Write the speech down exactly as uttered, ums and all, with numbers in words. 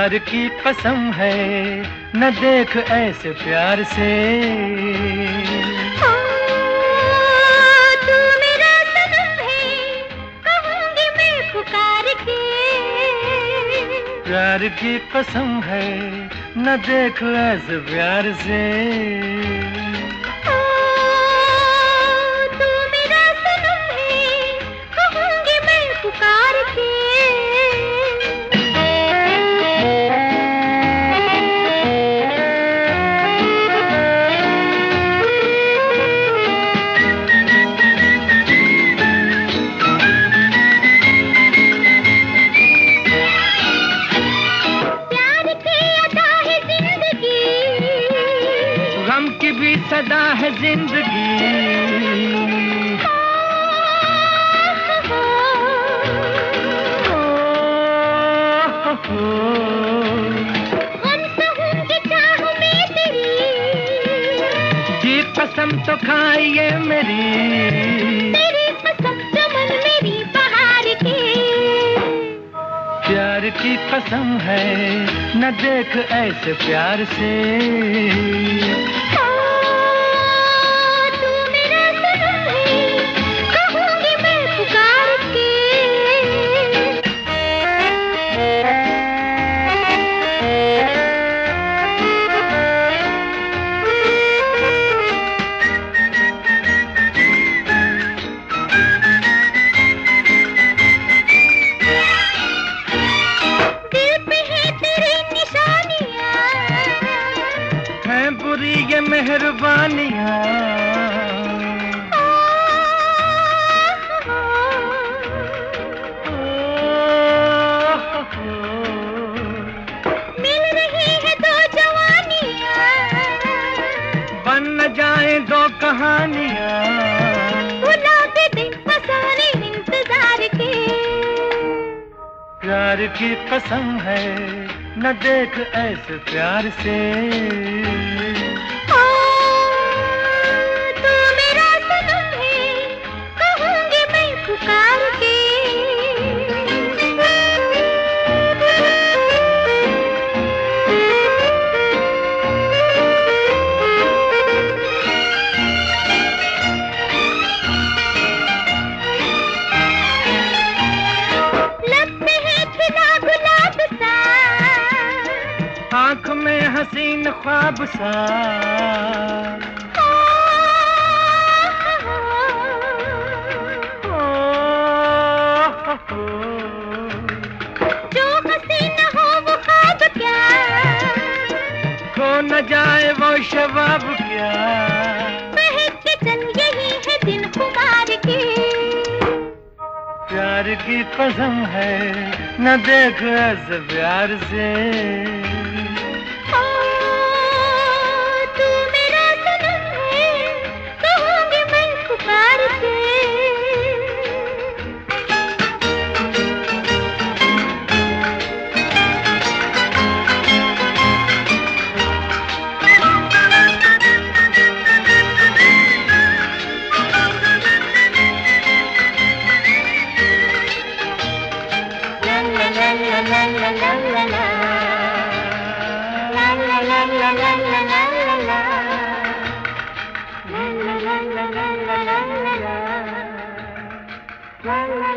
प्यार की कसम है न देख ऐसे प्यार से। ओ, तू मेरा सनम है, कहूँगी मैं पुकार के। प्यार की कसम है न देख ऐसे प्यार से। गम की भी सदा है जिंदगी। जी कसम तो खाइए मेरी, तेरी कसम चमन मेरी बहार की। प्यार की कसम है न देख ऐसे प्यार से। बुरी ये मेहरबानियाँ मिल रही है दो जवानियाँ, बन न जाए दो कहानियाँ। भुला के दिन फसाने इंतजार के। प्यार की कसम है न देख ऐसे प्यार से। ओ, तू मेरा सनम है, कहूँगी मैं पुकार के। लब पे है खिला गुलाब सा, आँख में हसीन ख्वाब सा। जो हसीन हो वो ख्वाब क्या, खो न जाए वो शबाब क्या। महक के चल यही है दिन खुमार के। प्यार की कसम है न देख ऐसे प्यार से। ओ, तू मेरा सनम है, कहूँगी मैं पुकार के। La la la la la, la la la la la la la la la, la la la la la la la la, la la.